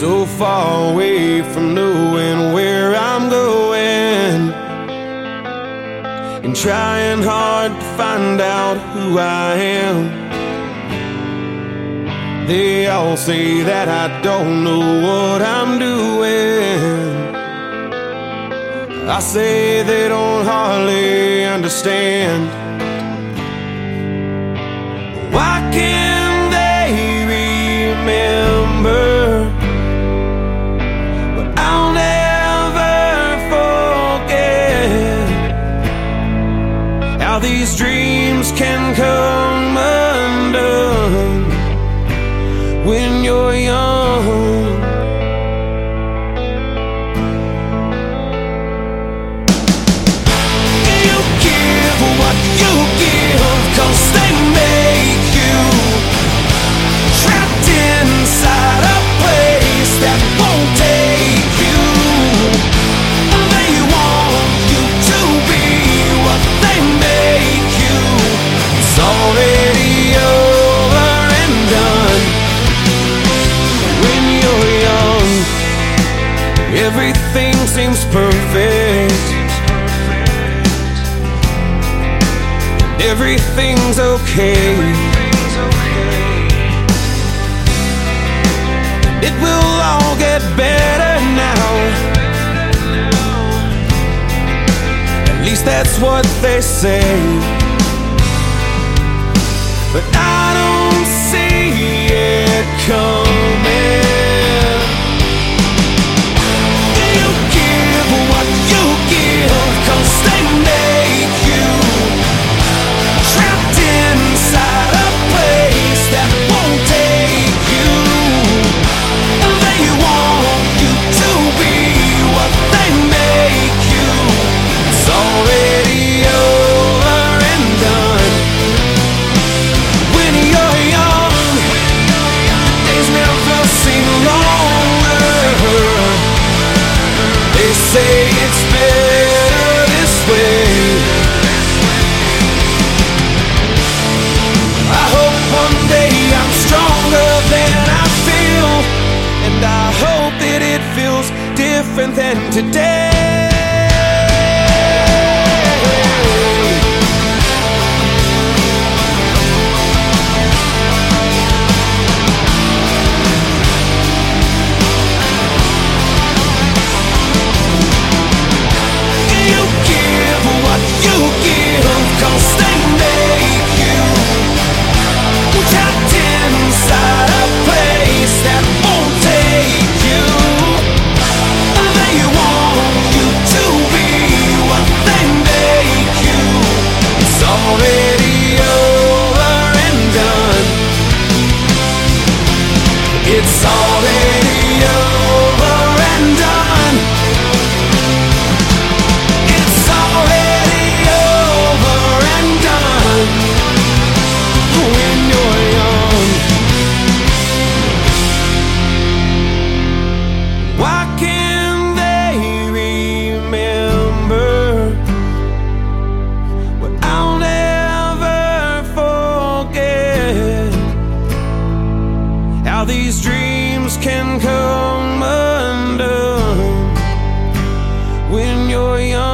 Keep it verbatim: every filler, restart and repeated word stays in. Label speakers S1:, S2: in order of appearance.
S1: so far away from knowing where I'm going, and trying hard to find out who I am. They all say that I don't know what I'm doing. I say they don't hardly understand. Why can't they remember what I'll never forget? How these dreams can come undone when you're young. You give what you give, 'cause they make you trapped inside a place that won't take you. They want you to be what they make you. It's already over and done. When you're young, everything seems perfect. Everything's okay. It will all get better now. At least that's what they say. But I don't see it coming. You give what you give, 'cause they make you trapped inside a place that won't take you. They want you to be what they make you. It's already over and done. When you're young, days never seem longer. They say it's better this way. I hope one day I'm stronger than I feel, and I hope that it feels different than today. You give what you give, 'cause they make you trapped inside a place that won't take you. They want you to be what they make you. It's already over and done. It's already over and done. It's already over and done. When you're young, why can't they remember what I'll never forget? How these dreams can come undone when you're young.